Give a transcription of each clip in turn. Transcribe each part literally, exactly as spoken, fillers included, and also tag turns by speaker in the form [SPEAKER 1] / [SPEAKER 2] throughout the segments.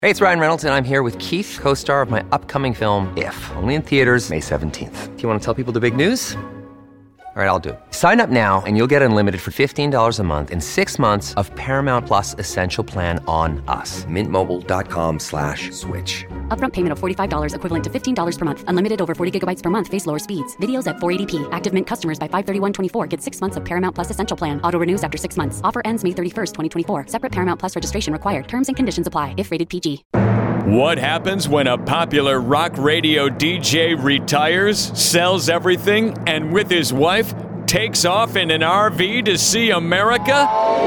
[SPEAKER 1] Hey, it's Ryan Reynolds, and I'm here with Keith, co-star of my upcoming film, If, only in theaters May seventeenth. Do you want to tell people the big news? All right, I'll do it. Sign up now and you'll get unlimited for fifteen dollars a month and six months of Paramount Plus Essential Plan on us. Mint Mobile dot com slash switch.
[SPEAKER 2] Upfront payment of forty-five dollars equivalent to fifteen dollars per month. Unlimited over forty gigabytes per month. Face lower speeds. Videos at four eighty p. Active Mint customers by five thirty-one twenty-four get six months of Paramount Plus Essential Plan. Auto renews after six months. Offer ends May thirty-first, twenty twenty-four. Separate Paramount Plus registration required. Terms and conditions apply if rated P G.
[SPEAKER 3] What happens when a popular rock radio D J retires, sells everything, and with his wife takes off in an R V to see America?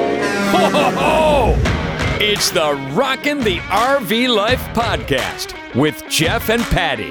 [SPEAKER 3] Ho, ho, ho! It's the Rockin' the R V Life podcast with Jeff and Patty.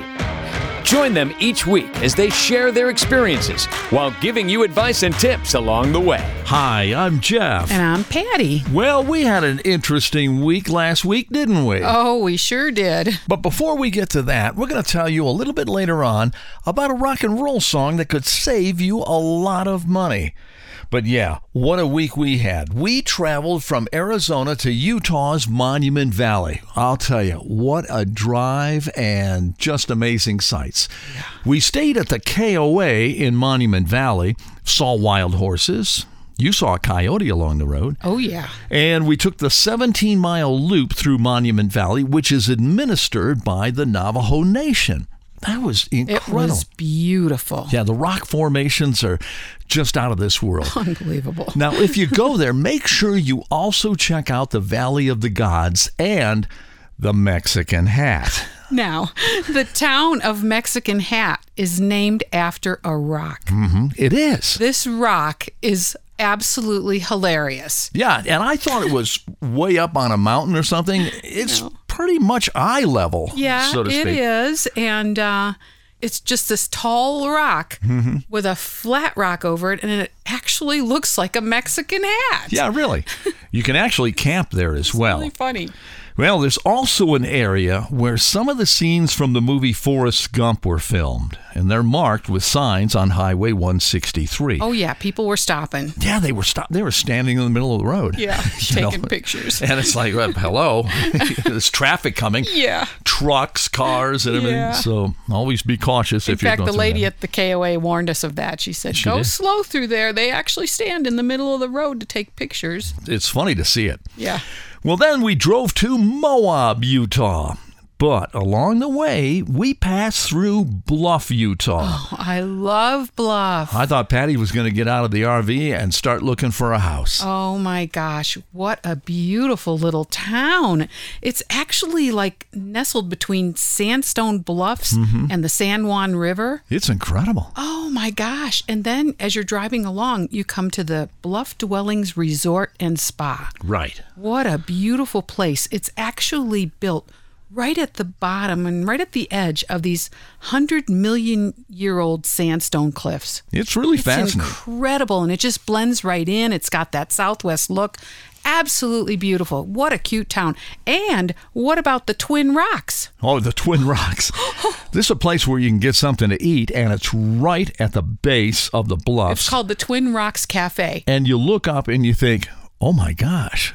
[SPEAKER 3] Join them each week as they share their experiences while giving you advice and tips along the way.
[SPEAKER 4] Hi, I'm Jeff.
[SPEAKER 5] And I'm Patty.
[SPEAKER 4] Well, we had an interesting week last week, didn't we?
[SPEAKER 5] Oh, we sure did.
[SPEAKER 4] But before we get to that, we're going to tell you a little bit later on about a rock and roll song that could save you a lot of money. But yeah, what a week we had. We traveled from Arizona to Utah's Monument Valley. I'll tell you, what a drive and just amazing sights. Yeah. We stayed at the K O A in Monument Valley, saw wild horses. You saw a coyote along the road.
[SPEAKER 5] Oh, yeah.
[SPEAKER 4] And we took the seventeen-mile loop through Monument Valley, which is administered by the Navajo Nation. That was incredible.
[SPEAKER 5] It was beautiful.
[SPEAKER 4] Yeah, the rock formations are just out of this world.
[SPEAKER 5] Unbelievable.
[SPEAKER 4] Now, if you go there, make sure you also check out the Valley of the Gods and the Mexican Hat.
[SPEAKER 5] Now, the town of Mexican Hat is named after a rock.
[SPEAKER 4] Mm-hmm. It is.
[SPEAKER 5] This rock is absolutely hilarious.
[SPEAKER 4] Yeah, and I thought it was way up on a mountain or something. It's no. pretty much eye level,
[SPEAKER 5] yeah,
[SPEAKER 4] so to speak.
[SPEAKER 5] It is, and uh, it's just this tall rock mm-hmm. with a flat rock over it, and it actually looks like a Mexican hat.
[SPEAKER 4] Yeah, really. You can actually camp there as
[SPEAKER 5] it's
[SPEAKER 4] well.
[SPEAKER 5] Really funny.
[SPEAKER 4] Well, there's also an area where some of the scenes from the movie Forrest Gump were filmed, and they're marked with signs on Highway one sixty-three.
[SPEAKER 5] Oh, yeah, people were stopping.
[SPEAKER 4] Yeah, they were stop- They were standing in the middle of the road.
[SPEAKER 5] Yeah, taking know? pictures.
[SPEAKER 4] And it's like, well, hello, there's traffic coming.
[SPEAKER 5] Yeah.
[SPEAKER 4] Trucks, cars, and everything.
[SPEAKER 5] Yeah.
[SPEAKER 4] So always be cautious
[SPEAKER 5] in
[SPEAKER 4] if you're
[SPEAKER 5] fact,
[SPEAKER 4] going
[SPEAKER 5] the lady
[SPEAKER 4] that.
[SPEAKER 5] at the K O A warned us of that. She said,
[SPEAKER 4] she
[SPEAKER 5] go
[SPEAKER 4] did.
[SPEAKER 5] slow through there. They actually stand in the middle of the road to take pictures.
[SPEAKER 4] It's funny to see it.
[SPEAKER 5] Yeah.
[SPEAKER 4] Well, then we drove to Moab, Utah. But along the way, we passed through Bluff, Utah.
[SPEAKER 5] Oh, I love Bluff.
[SPEAKER 4] I thought Patty was going to get out of the R V and start looking for a house.
[SPEAKER 5] Oh, my gosh. What a beautiful little town. It's actually like nestled between Sandstone Bluffs mm-hmm. and the San Juan River.
[SPEAKER 4] It's incredible.
[SPEAKER 5] Oh, my gosh. And then as you're driving along, you come to the Bluff Dwellings Resort and Spa.
[SPEAKER 4] Right.
[SPEAKER 5] What a beautiful place. It's actually built right at the bottom and right at the edge of these hundred million year old sandstone cliffs.
[SPEAKER 4] It's really
[SPEAKER 5] it's
[SPEAKER 4] fascinating.
[SPEAKER 5] It's incredible, and it just blends right in. It's got that Southwest look. Absolutely beautiful. What a cute town. And what about the Twin Rocks?
[SPEAKER 4] Oh, the Twin Rocks. This is a place where you can get something to eat, and it's right at the base of the bluffs.
[SPEAKER 5] It's called the Twin Rocks Cafe.
[SPEAKER 4] And you look up and you think, oh my gosh,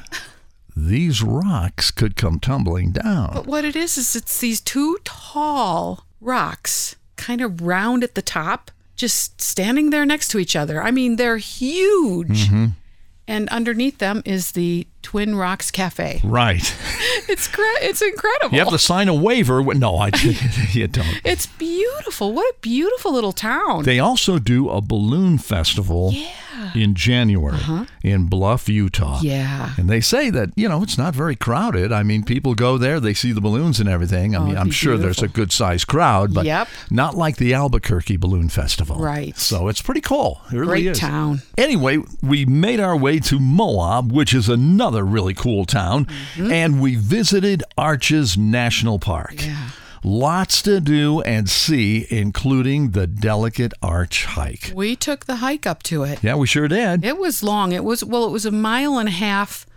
[SPEAKER 4] these rocks could come tumbling down.
[SPEAKER 5] But what it is, is it's these two tall rocks, kind of round at the top, just standing there next to each other. I mean, they're huge. Mm-hmm. And underneath them is the Twin Rocks Cafe.
[SPEAKER 4] Right.
[SPEAKER 5] It's cre- it's incredible.
[SPEAKER 4] You have to sign a waiver. No, I you don't.
[SPEAKER 5] It's beautiful. What a beautiful little town.
[SPEAKER 4] They also do a balloon festival
[SPEAKER 5] yeah.
[SPEAKER 4] in January
[SPEAKER 5] uh-huh.
[SPEAKER 4] in Bluff, Utah.
[SPEAKER 5] Yeah.
[SPEAKER 4] And they say that, you know, it's not very crowded. I mean, people go there, they see the balloons and everything. I
[SPEAKER 5] oh,
[SPEAKER 4] mean, I'm sure
[SPEAKER 5] beautiful.
[SPEAKER 4] there's a good-sized crowd, but
[SPEAKER 5] yep.
[SPEAKER 4] not like the Albuquerque Balloon Festival.
[SPEAKER 5] Right.
[SPEAKER 4] So it's pretty cool. It really
[SPEAKER 5] Great
[SPEAKER 4] is.
[SPEAKER 5] town.
[SPEAKER 4] Anyway, we made our way to Moab, which is another really cool town, mm-hmm. and we visited Arches National Park.
[SPEAKER 5] Yeah.
[SPEAKER 4] Lots to do and see, including the Delicate Arch hike.
[SPEAKER 5] We took the hike up to it.
[SPEAKER 4] Yeah, we sure did.
[SPEAKER 5] It was long. It was, well, it was a mile and a half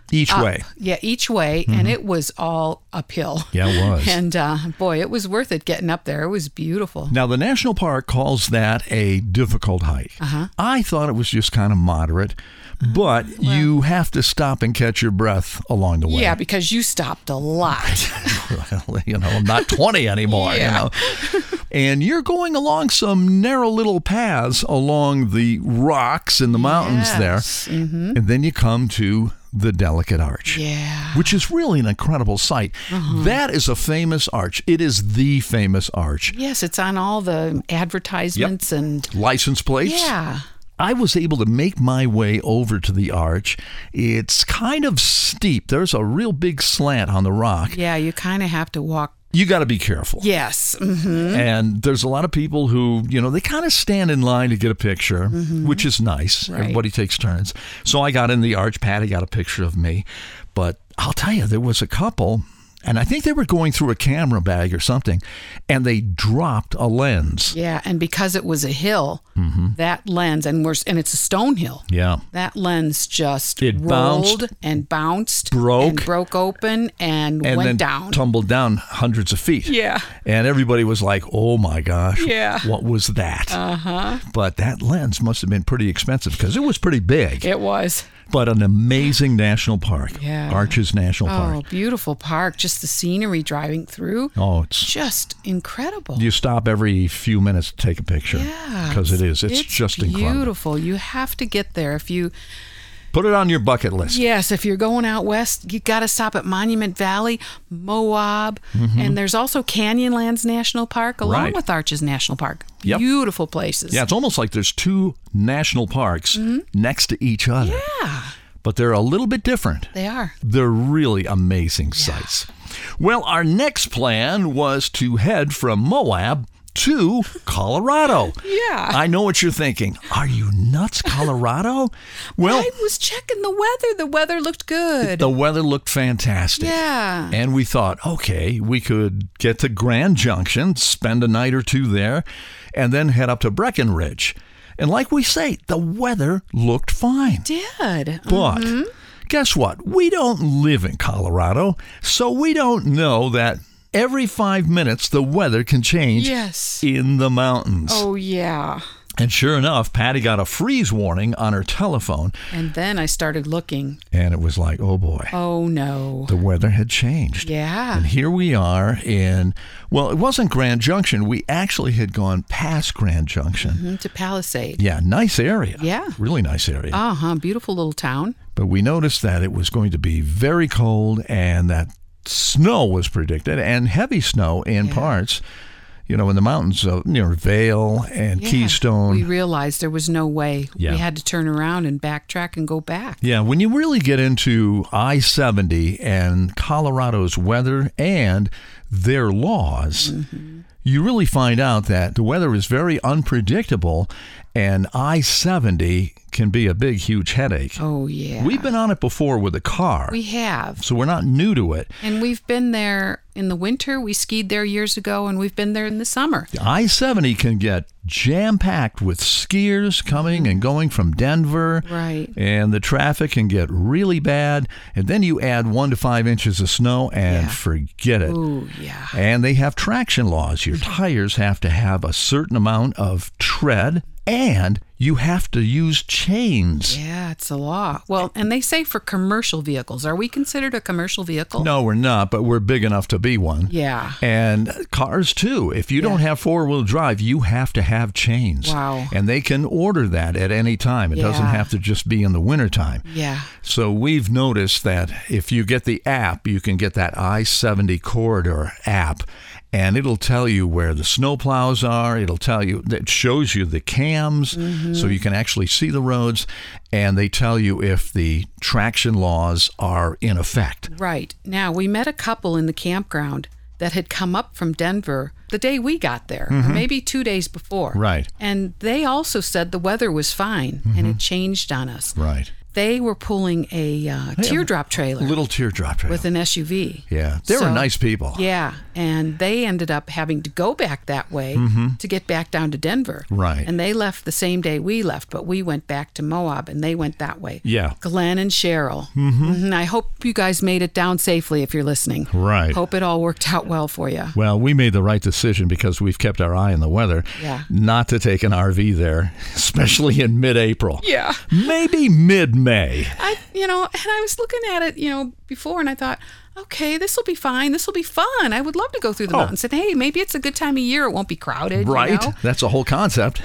[SPEAKER 4] Each
[SPEAKER 5] up.
[SPEAKER 4] way.
[SPEAKER 5] Yeah, each way, and it was all uphill.
[SPEAKER 4] Yeah, it was.
[SPEAKER 5] And uh, boy, it was worth it getting up there. It was beautiful.
[SPEAKER 4] Now, the national park calls that a difficult hike.
[SPEAKER 5] Uh-huh.
[SPEAKER 4] I thought it was just kind of moderate, but well, you have to stop and catch your breath along the way.
[SPEAKER 5] Yeah, because you stopped a lot.
[SPEAKER 4] Well, you know, I'm not twenty anymore,
[SPEAKER 5] yeah.
[SPEAKER 4] you know. And you're going along some narrow little paths along the rocks in the mountains
[SPEAKER 5] yes.
[SPEAKER 4] there.
[SPEAKER 5] Mm-hmm.
[SPEAKER 4] And then you come to the Delicate Arch,
[SPEAKER 5] yeah,
[SPEAKER 4] which is really an incredible sight. Uh-huh. That is a famous arch. It is the famous arch.
[SPEAKER 5] Yes, it's on all the advertisements
[SPEAKER 4] yep.
[SPEAKER 5] and
[SPEAKER 4] license plates.
[SPEAKER 5] Yeah.
[SPEAKER 4] I was able to make my way over to the arch. It's kind of steep. There's a real big slant on the rock.
[SPEAKER 5] Yeah, you kind of have to walk.
[SPEAKER 4] You got to be careful.
[SPEAKER 5] Yes. Mm-hmm.
[SPEAKER 4] And there's a lot of people who, you know, they kind of stand in line to get a picture, mm-hmm. which is nice.
[SPEAKER 5] Right.
[SPEAKER 4] Everybody takes turns. So I got in the arch. Patty got a picture of me. But I'll tell you, there was a couple, and I think they were going through a camera bag or something, and they dropped a lens.
[SPEAKER 5] Yeah, and because it was a hill,
[SPEAKER 4] mm-hmm.
[SPEAKER 5] that lens, and we're and it's a stone hill.
[SPEAKER 4] Yeah.
[SPEAKER 5] That lens just
[SPEAKER 4] it
[SPEAKER 5] rolled
[SPEAKER 4] bounced,
[SPEAKER 5] and bounced,
[SPEAKER 4] broke,
[SPEAKER 5] and broke open, and,
[SPEAKER 4] and
[SPEAKER 5] went
[SPEAKER 4] then
[SPEAKER 5] down,
[SPEAKER 4] tumbled down hundreds of feet.
[SPEAKER 5] Yeah.
[SPEAKER 4] And everybody was like, "Oh my gosh,
[SPEAKER 5] yeah,
[SPEAKER 4] what was that?"
[SPEAKER 5] Uh huh.
[SPEAKER 4] But that lens must have been pretty expensive because it was pretty big.
[SPEAKER 5] It was.
[SPEAKER 4] But an amazing national park.
[SPEAKER 5] Yeah.
[SPEAKER 4] Arches National
[SPEAKER 5] oh,
[SPEAKER 4] Park.
[SPEAKER 5] Oh, beautiful park. Just the scenery driving through.
[SPEAKER 4] Oh, it's
[SPEAKER 5] just incredible.
[SPEAKER 4] You stop every few minutes to take a picture.
[SPEAKER 5] Yeah.
[SPEAKER 4] Because it is. It's,
[SPEAKER 5] it's
[SPEAKER 4] just
[SPEAKER 5] beautiful.
[SPEAKER 4] incredible.
[SPEAKER 5] Beautiful. You have to get there if you...
[SPEAKER 4] Put it on your bucket list.
[SPEAKER 5] Yes, if you're going out west, you got to stop at Monument Valley, Moab, mm-hmm. and there's also Canyonlands National Park along
[SPEAKER 4] right.
[SPEAKER 5] with Arches National Park.
[SPEAKER 4] Yep.
[SPEAKER 5] Beautiful places.
[SPEAKER 4] Yeah, it's almost like there's two national parks mm-hmm. next to each other.
[SPEAKER 5] Yeah.
[SPEAKER 4] But they're a little bit different.
[SPEAKER 5] They are.
[SPEAKER 4] They're really amazing
[SPEAKER 5] yeah.
[SPEAKER 4] sights. Well, our next plan was to head from Moab to Colorado.
[SPEAKER 5] Yeah.
[SPEAKER 4] I know what you're thinking. Are you nuts, Colorado? Well,
[SPEAKER 5] I was checking the weather. The weather looked good.
[SPEAKER 4] The weather looked fantastic.
[SPEAKER 5] Yeah.
[SPEAKER 4] And we thought, okay, we could get to Grand Junction, spend a night or two there, and then head up to Breckenridge. And like we say, the weather looked fine.
[SPEAKER 5] It did.
[SPEAKER 4] But
[SPEAKER 5] mm-hmm.
[SPEAKER 4] guess what? We don't live in Colorado, so we don't know that every five minutes the weather can change
[SPEAKER 5] yes.
[SPEAKER 4] in the mountains.
[SPEAKER 5] Oh, yeah.
[SPEAKER 4] And sure enough, Patty got a freeze warning on her telephone.
[SPEAKER 5] And then I started looking.
[SPEAKER 4] And it was like, oh boy.
[SPEAKER 5] Oh, no.
[SPEAKER 4] The weather had changed.
[SPEAKER 5] Yeah.
[SPEAKER 4] And here we are in, well, it wasn't Grand Junction. We actually had gone past Grand Junction.
[SPEAKER 5] Mm-hmm, to Palisade.
[SPEAKER 4] Yeah, nice area.
[SPEAKER 5] Yeah.
[SPEAKER 4] Really nice area.
[SPEAKER 5] Uh-huh, beautiful little town.
[SPEAKER 4] But we noticed that it was going to be very cold and that snow was predicted, and heavy snow in
[SPEAKER 5] yeah.
[SPEAKER 4] parts, you know, in the mountains of near Vail and
[SPEAKER 5] yeah.
[SPEAKER 4] Keystone.
[SPEAKER 5] We realized there was no way.
[SPEAKER 4] Yeah.
[SPEAKER 5] We had to turn around and backtrack and go back.
[SPEAKER 4] Yeah, when you really get into I seventy and Colorado's weather and their laws, mm-hmm. you really find out that the weather is very unpredictable, and I seventy can be a big, huge headache.
[SPEAKER 5] Oh, yeah.
[SPEAKER 4] We've been on it before with a car.
[SPEAKER 5] We have.
[SPEAKER 4] So we're not new to it.
[SPEAKER 5] And we've been there in the winter. We skied there years ago, and we've been there in the summer.
[SPEAKER 4] I seventy can get jam-packed with skiers coming and going from Denver.
[SPEAKER 5] Right.
[SPEAKER 4] And the traffic can get really bad. And then you add one to five inches of snow and
[SPEAKER 5] yeah.
[SPEAKER 4] forget it.
[SPEAKER 5] Ooh, yeah.
[SPEAKER 4] And they have traction laws. Your tires have to have a certain amount of tread, and you have to use chains.
[SPEAKER 5] Yeah, it's a law. Well, and they say for commercial vehicles. Are we considered a commercial vehicle?
[SPEAKER 4] No, we're not, but we're big enough to be one.
[SPEAKER 5] Yeah.
[SPEAKER 4] And cars, too. If you
[SPEAKER 5] yeah.
[SPEAKER 4] don't have four-wheel drive, you have to have chains.
[SPEAKER 5] Wow.
[SPEAKER 4] And they can order that at any time. It
[SPEAKER 5] yeah.
[SPEAKER 4] doesn't have to just be in the wintertime.
[SPEAKER 5] Yeah.
[SPEAKER 4] So we've noticed that if you get the app, you can get that I seventy Corridor app, and it'll tell you where the snowplows are. It'll tell you, it shows you the cams, mm-hmm. so you can actually see the roads, and they tell you if the traction laws are in effect.
[SPEAKER 5] Right. Now, we met a couple in the campground that had come up from Denver the day we got there, mm-hmm. or maybe two days before.
[SPEAKER 4] Right.
[SPEAKER 5] And they also said the weather was fine, mm-hmm. and it changed on us.
[SPEAKER 4] Right.
[SPEAKER 5] they were pulling a uh, teardrop trailer.
[SPEAKER 4] Little teardrop trailer.
[SPEAKER 5] With an S U V.
[SPEAKER 4] Yeah. They
[SPEAKER 5] So-
[SPEAKER 4] were nice people.
[SPEAKER 5] Yeah, and they ended up having to go back that way to get back down to Denver.
[SPEAKER 4] Right.
[SPEAKER 5] And they left the same day we left, but we went back to Moab, and they went that way.
[SPEAKER 4] Yeah.
[SPEAKER 5] Glenn and Cheryl. Mm-hmm. I hope you guys made it down safely if you're listening.
[SPEAKER 4] Right.
[SPEAKER 5] Hope it all worked out well for you.
[SPEAKER 4] Well, we made the right decision because we've kept our eye on the weather.
[SPEAKER 5] Yeah.
[SPEAKER 4] Not to take an R V there, especially in mid-April.
[SPEAKER 5] Yeah.
[SPEAKER 4] Maybe mid-May.
[SPEAKER 5] I, you know, and I was looking at it, you know, before, and I thought, okay, this will be fine. This will be fun. I would love to go through the
[SPEAKER 4] Oh.
[SPEAKER 5] mountains. And hey, maybe it's a good time of year. It won't be crowded.
[SPEAKER 4] Right.
[SPEAKER 5] You know?
[SPEAKER 4] That's the whole concept.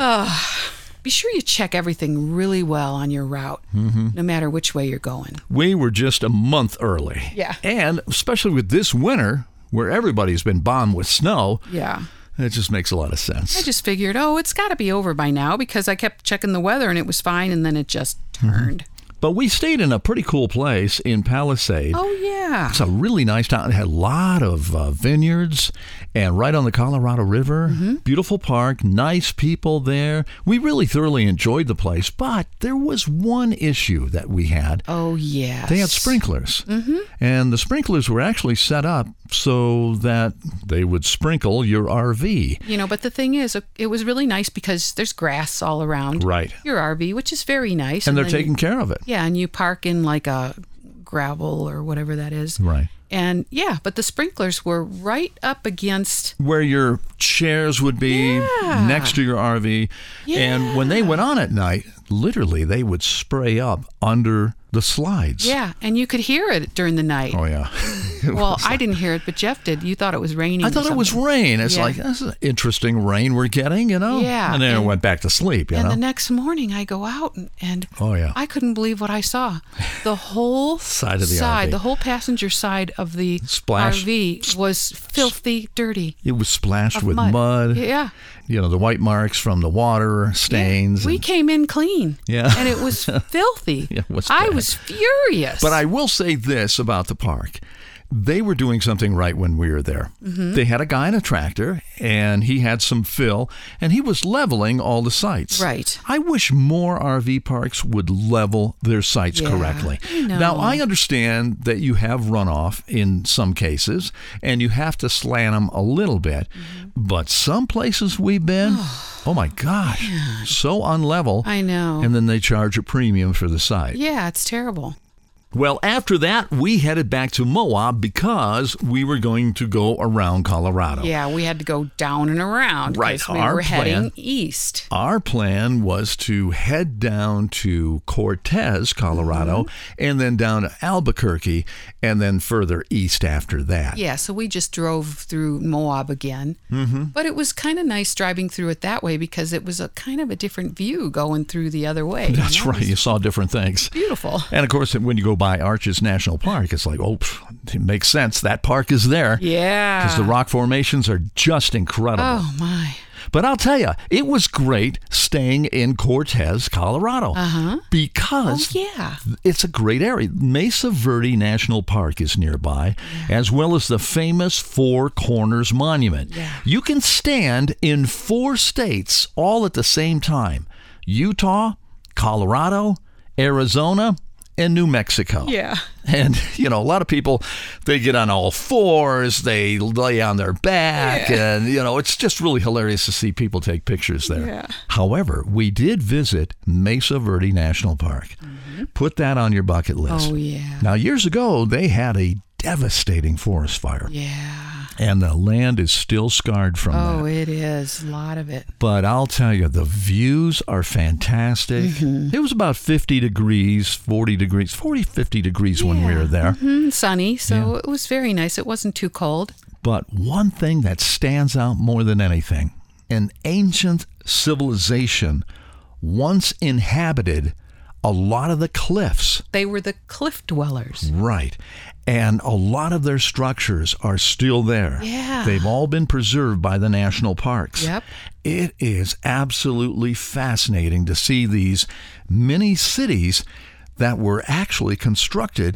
[SPEAKER 5] Be sure you check everything really well on your route,
[SPEAKER 4] Mm-hmm.
[SPEAKER 5] no matter which way you're going.
[SPEAKER 4] We were just a month early.
[SPEAKER 5] Yeah.
[SPEAKER 4] And especially with this winter, where everybody's been bombed with snow,
[SPEAKER 5] Yeah.
[SPEAKER 4] it just makes a lot of sense.
[SPEAKER 5] I just figured, oh, it's got to be over by now because I kept checking the weather and it was fine, and then it just turned.
[SPEAKER 4] But we stayed in a pretty cool place in Palisade.
[SPEAKER 5] Oh, yeah.
[SPEAKER 4] It's a really nice town. It had a lot of uh, vineyards and right on the Colorado River.
[SPEAKER 5] Mm-hmm.
[SPEAKER 4] Beautiful park, nice people there. We really thoroughly enjoyed the place, but there was one issue that we had.
[SPEAKER 5] Oh, yes.
[SPEAKER 4] They had sprinklers. Mm-hmm. And the sprinklers were actually set up so that they would sprinkle your R V.
[SPEAKER 5] You know, but the thing is, it was really nice because there's grass all around
[SPEAKER 4] Right.
[SPEAKER 5] your R V, which is very nice.
[SPEAKER 4] And they're
[SPEAKER 5] then you-
[SPEAKER 4] taking care of it.
[SPEAKER 5] Yeah, and you park in like a gravel or whatever that is.
[SPEAKER 4] Right.
[SPEAKER 5] And yeah, but the sprinklers were right up against.
[SPEAKER 4] Where your chairs would be
[SPEAKER 5] Yeah.
[SPEAKER 4] next to your R V. And when they went on at night, literally they would spray up under the slides.
[SPEAKER 5] Yeah, and you could hear it during the night.
[SPEAKER 4] Oh, yeah.
[SPEAKER 5] Well, I didn't hear it, but Jeff did. You thought it was raining.
[SPEAKER 4] I
[SPEAKER 5] or
[SPEAKER 4] thought it was
[SPEAKER 5] something.
[SPEAKER 4] rain. It's
[SPEAKER 5] Yeah.
[SPEAKER 4] like, this is interesting rain we're getting, you know?
[SPEAKER 5] Yeah,
[SPEAKER 4] And then
[SPEAKER 5] and-
[SPEAKER 4] it went back to sleep, you
[SPEAKER 5] And
[SPEAKER 4] know?
[SPEAKER 5] the next morning, I go out and, and
[SPEAKER 4] Oh, yeah.
[SPEAKER 5] I couldn't believe what I saw. The whole
[SPEAKER 4] Side of the
[SPEAKER 5] side,
[SPEAKER 4] R V.
[SPEAKER 5] the whole passenger side of the
[SPEAKER 4] Splash-
[SPEAKER 5] R V was filthy dirty.
[SPEAKER 4] It was splashed
[SPEAKER 5] Of
[SPEAKER 4] with
[SPEAKER 5] mud.
[SPEAKER 4] mud.
[SPEAKER 5] Yeah.
[SPEAKER 4] You know, the white marks from the water stains.
[SPEAKER 5] We
[SPEAKER 4] and-
[SPEAKER 5] came in clean.
[SPEAKER 4] Yeah.
[SPEAKER 5] And it was filthy.
[SPEAKER 4] Yeah, it was
[SPEAKER 5] I
[SPEAKER 4] bad.
[SPEAKER 5] was furious.
[SPEAKER 4] But I will say this about the park. They were doing something right when we were there.
[SPEAKER 5] Mm-hmm.
[SPEAKER 4] They had a guy in a tractor, and he had some fill, and he was leveling all the sites.
[SPEAKER 5] Right.
[SPEAKER 4] I wish more R V parks would level their sites
[SPEAKER 5] Yeah,
[SPEAKER 4] correctly.
[SPEAKER 5] I know.
[SPEAKER 4] Now, I understand that you have runoff in some cases, and you have to slant them a little bit,
[SPEAKER 5] Mm-hmm.
[SPEAKER 4] but some places we've been, oh my gosh, so unlevel.
[SPEAKER 5] I know.
[SPEAKER 4] And then they charge a premium for the site.
[SPEAKER 5] Yeah, it's terrible.
[SPEAKER 4] Well, after that, we headed back to Moab because we were going to go around Colorado.
[SPEAKER 5] Yeah, we had to go down and around.
[SPEAKER 4] Right,
[SPEAKER 5] 'cause we
[SPEAKER 4] our
[SPEAKER 5] were heading
[SPEAKER 4] plan-
[SPEAKER 5] east.
[SPEAKER 4] Our plan was to head down to Cortez, Colorado,
[SPEAKER 5] Mm-hmm.
[SPEAKER 4] and then down to Albuquerque, and then further east after that.
[SPEAKER 5] Yeah, so we just drove through Moab again. Mm-hmm. But it was kind of nice driving through it that way because it was a kind of a different view going through the other way.
[SPEAKER 4] That's
[SPEAKER 5] you know?
[SPEAKER 4] right. You saw different things.
[SPEAKER 5] Beautiful.
[SPEAKER 4] And of course, when you go by Arches National Park, it's like, oh, pff, it makes sense. That park is there.
[SPEAKER 5] Yeah.
[SPEAKER 4] Because the rock formations are just incredible.
[SPEAKER 5] Oh, my.
[SPEAKER 4] But I'll tell you, it was great staying in Cortez, Colorado.
[SPEAKER 5] Uh-huh.
[SPEAKER 4] Because
[SPEAKER 5] Oh, yeah.
[SPEAKER 4] it's a great area. Mesa Verde National Park is nearby, as well as the famous Four Corners Monument.
[SPEAKER 5] Yeah.
[SPEAKER 4] You can stand in four states all at the same time: Utah, Colorado, Arizona, and New Mexico.
[SPEAKER 5] Yeah.
[SPEAKER 4] And, you know, a lot of people, they get on all fours, they lay on their back,
[SPEAKER 5] Yeah.
[SPEAKER 4] and, you know, it's just really hilarious to see people take pictures there.
[SPEAKER 5] Yeah.
[SPEAKER 4] However, we did visit Mesa Verde National Park. Put that on your bucket list.
[SPEAKER 5] Oh, yeah.
[SPEAKER 4] Now, years ago, they had a devastating forest fire,
[SPEAKER 5] Yeah.
[SPEAKER 4] and the land is still scarred from
[SPEAKER 5] Oh,
[SPEAKER 4] that.
[SPEAKER 5] it is. A lot of it.
[SPEAKER 4] But I'll tell you, the views are fantastic.
[SPEAKER 5] Mm-hmm.
[SPEAKER 4] It was about fifty degrees, forty degrees, forty, fifty degrees when we
[SPEAKER 5] Yeah.
[SPEAKER 4] were there.
[SPEAKER 5] Mm, sunny, so
[SPEAKER 4] Yeah.
[SPEAKER 5] it was very nice. It wasn't too cold.
[SPEAKER 4] But one thing that stands out more than anything, an ancient civilization once inhabited a lot of the cliffs.
[SPEAKER 5] They were the cliff dwellers.
[SPEAKER 4] Right. And a lot of their structures are still there.
[SPEAKER 5] Yeah.
[SPEAKER 4] They've all been preserved by the national parks.
[SPEAKER 5] Yep.
[SPEAKER 4] It is absolutely fascinating to see these mini cities that were actually constructed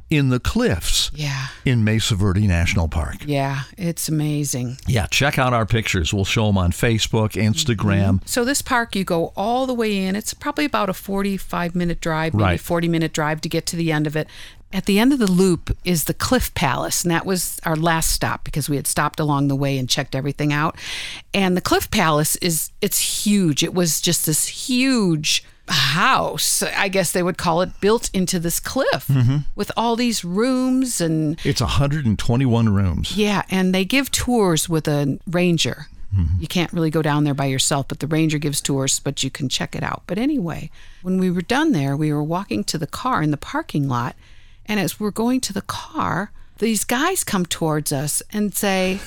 [SPEAKER 4] in the cliffs
[SPEAKER 5] Yeah.
[SPEAKER 4] in Mesa Verde National Park.
[SPEAKER 5] Yeah, it's amazing.
[SPEAKER 4] Yeah, check out our pictures. We'll show them on Facebook, Instagram.
[SPEAKER 5] So this park, you go all the way in. It's probably about a forty-five minute drive, maybe
[SPEAKER 4] Right.
[SPEAKER 5] forty minute drive to get to the end of it. At the end of the loop is the Cliff Palace, and that was our last stop because we had stopped along the way and checked everything out. And the Cliff Palace is, it's huge. It was just this huge house, I guess they would call it, built into this cliff with all these rooms and
[SPEAKER 4] It's one hundred twenty-one rooms.
[SPEAKER 5] yeah, and they give tours with a ranger. You can't really go down there by yourself, but the ranger gives tours, but you can check it out. But anyway, when we were done there, we were walking to the car in the parking lot, and as we're going to the car, these guys come towards us and say,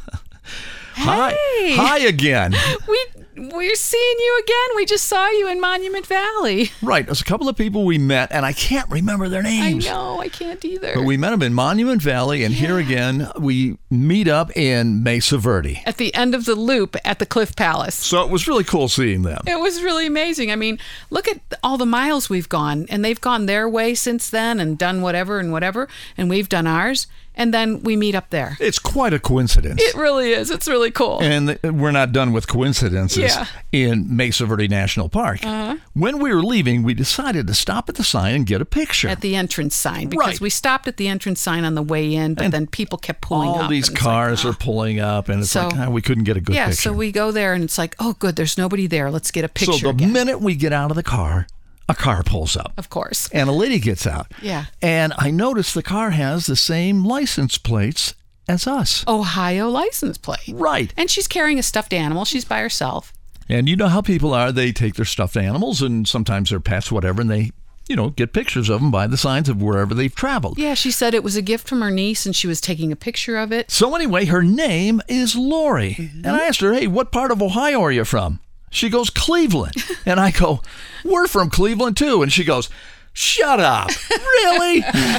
[SPEAKER 4] Hi.
[SPEAKER 5] Hey.
[SPEAKER 4] Hi again.
[SPEAKER 5] we, we're seeing you again. We just saw you in Monument Valley.
[SPEAKER 4] Right. There's a couple of people we met, and I can't remember their
[SPEAKER 5] I
[SPEAKER 4] names.
[SPEAKER 5] know, I can't either.
[SPEAKER 4] But we met them in Monument Valley, and here again, we meet up in Mesa Verde.
[SPEAKER 5] At the end of the loop at the Cliff Palace.
[SPEAKER 4] So it was really cool seeing them.
[SPEAKER 5] It was really amazing. I mean, look at all the miles we've gone, and they've gone their way since then and done whatever and whatever, and we've done ours, and then we meet up there.
[SPEAKER 4] It's quite a coincidence.
[SPEAKER 5] It really is. It's really cool.
[SPEAKER 4] And th- we're not done with coincidences
[SPEAKER 5] Yeah.
[SPEAKER 4] in Mesa Verde National Park.
[SPEAKER 5] Uh-huh.
[SPEAKER 4] When we were leaving, we decided to stop at the sign and get a picture.
[SPEAKER 5] At the entrance sign, because
[SPEAKER 4] Right.
[SPEAKER 5] we stopped at the entrance sign on the way in, but
[SPEAKER 4] And
[SPEAKER 5] then people kept pulling
[SPEAKER 4] All
[SPEAKER 5] up.
[SPEAKER 4] these
[SPEAKER 5] and it's like,
[SPEAKER 4] cars
[SPEAKER 5] ah.
[SPEAKER 4] are pulling up, and it's
[SPEAKER 5] So-
[SPEAKER 4] like, ah, we couldn't get a good
[SPEAKER 5] Yeah,
[SPEAKER 4] picture.
[SPEAKER 5] so we go there, and it's like, oh, good, there's nobody there. Let's get a picture
[SPEAKER 4] So the
[SPEAKER 5] again.
[SPEAKER 4] minute we get out of the car, a car pulls up.
[SPEAKER 5] Of course.
[SPEAKER 4] And a lady gets out.
[SPEAKER 5] Yeah.
[SPEAKER 4] And I noticed the car has the same license plates as us.
[SPEAKER 5] Ohio license plate.
[SPEAKER 4] Right.
[SPEAKER 5] And she's carrying a stuffed animal. She's by herself.
[SPEAKER 4] And you know how people are. They take their stuffed animals and sometimes their pets, whatever, and they, you know, get pictures of them by the signs of wherever they've traveled.
[SPEAKER 5] Yeah, she said it was a gift from her niece, and she was taking a picture of it.
[SPEAKER 4] So anyway, her name is Lori.
[SPEAKER 5] Mm-hmm.
[SPEAKER 4] And I asked her, hey, what part of Ohio are you from? She goes, Cleveland. And I go, we're from Cleveland too. And she goes, shut up. Really?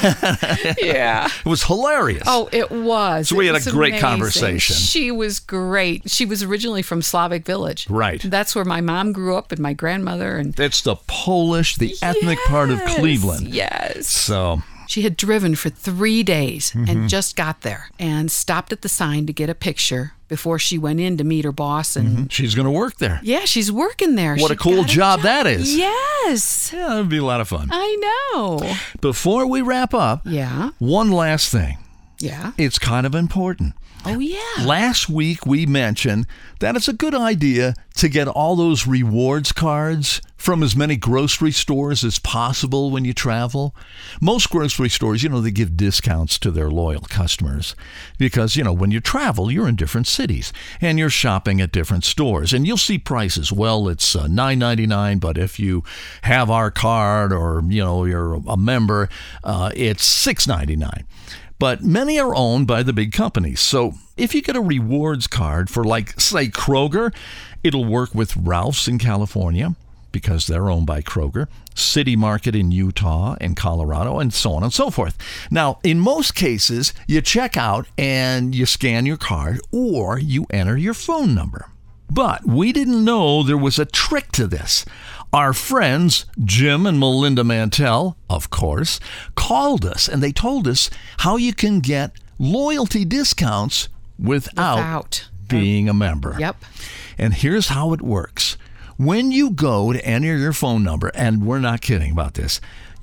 [SPEAKER 5] Yeah.
[SPEAKER 4] It was hilarious.
[SPEAKER 5] Oh, it was.
[SPEAKER 4] So we
[SPEAKER 5] It
[SPEAKER 4] had a
[SPEAKER 5] was
[SPEAKER 4] great
[SPEAKER 5] amazing.
[SPEAKER 4] conversation.
[SPEAKER 5] She was great. She was originally from Slavic Village.
[SPEAKER 4] Right.
[SPEAKER 5] That's where my mom grew up and my grandmother. And
[SPEAKER 4] It's the Polish, the ethnic part of
[SPEAKER 5] Yes,
[SPEAKER 4] Cleveland.
[SPEAKER 5] Yes.
[SPEAKER 4] So
[SPEAKER 5] She had driven for three days
[SPEAKER 4] Mm-hmm.
[SPEAKER 5] and just got there and stopped at the sign to get a picture before she went in to meet her boss. And
[SPEAKER 4] she's going to work there.
[SPEAKER 5] yeah, she's working there.
[SPEAKER 4] What
[SPEAKER 5] She
[SPEAKER 4] a cool
[SPEAKER 5] got
[SPEAKER 4] job that is.
[SPEAKER 5] Yes.
[SPEAKER 4] Yeah, that would be a lot of fun.
[SPEAKER 5] I know.
[SPEAKER 4] Before we wrap up,
[SPEAKER 5] Yeah.
[SPEAKER 4] one last thing.
[SPEAKER 5] Yeah.
[SPEAKER 4] It's kind of important.
[SPEAKER 5] Oh, yeah.
[SPEAKER 4] Last week, we mentioned that it's a good idea to get all those rewards cards from as many grocery stores as possible when you travel. Most grocery stores, you know, they give discounts to their loyal customers because, you know, when you travel, you're in different cities and you're shopping at different stores and you'll see prices. Well, it's uh, nine ninety-nine, but if you have our card or, you know, you're a member, uh, it's six ninety-nine. But many are owned by the big companies. So if you get a rewards card for, like, say, Kroger, it'll work with Ralph's in California because they're owned by Kroger, City Market in Utah and Colorado, and so on and so forth. Now, in most cases, you check out and you scan your card or you enter your phone number. But we didn't know there was a trick to this. Our friends, Jim and Melinda Mantell, of course, called us and they told us how you can get loyalty discounts without,
[SPEAKER 5] Without.
[SPEAKER 4] being a member.
[SPEAKER 5] Yep.
[SPEAKER 4] And here's how it works. When you go to enter your phone number, and we're not kidding about this,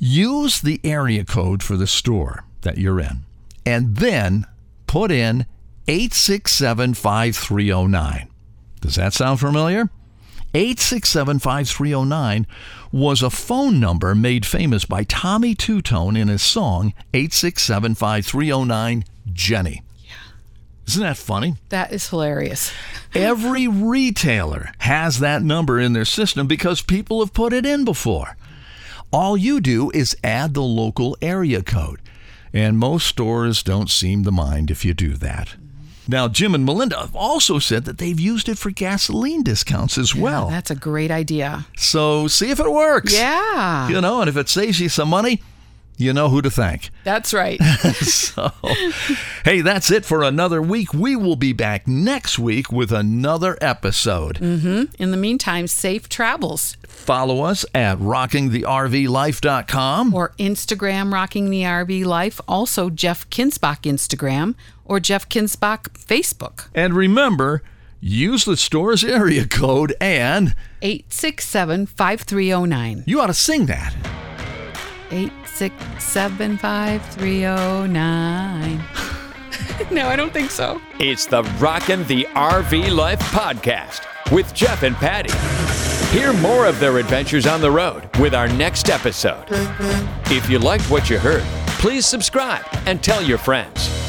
[SPEAKER 4] use the area code for the store that you're in, and then put in eight six seven, five three zero nine. Does that sound familiar? eight six seven, five three zero nine was a phone number made famous by Tommy Two-Tone in his song eight six seven, five three zero nine, Jenny. Isn't that funny?
[SPEAKER 5] That is hilarious.
[SPEAKER 4] Every retailer has that number in their system because people have put it in before. All you do is add the local area code, and most stores don't seem to mind if you do that. Now, Jim and Melinda have also said that they've used it for gasoline discounts as well.
[SPEAKER 5] Yeah, that's a great idea.
[SPEAKER 4] So see if it works.
[SPEAKER 5] Yeah.
[SPEAKER 4] You know, and if it saves you some money, you know who to thank.
[SPEAKER 5] That's right.
[SPEAKER 4] So, hey, that's it for another week. We will be back next week with another episode.
[SPEAKER 5] Mm-hmm. In the meantime, safe travels.
[SPEAKER 4] Follow us at rocking the R V life dot com.
[SPEAKER 5] Or Instagram, Rocking the R V Life. Also, Jeff Kinsbach Instagram or Jeff Kinsbach Facebook.
[SPEAKER 4] And remember, use the store's area code and
[SPEAKER 5] eight six seven, five three zero nine.
[SPEAKER 4] You ought to sing that.
[SPEAKER 5] eight six seven, five three zero nine. No, I don't think so.
[SPEAKER 3] It's the Rockin' the R V Life podcast with Jeff and Patty. Hear more of their adventures on the road with our next episode. If you liked what you heard, please subscribe and tell your friends.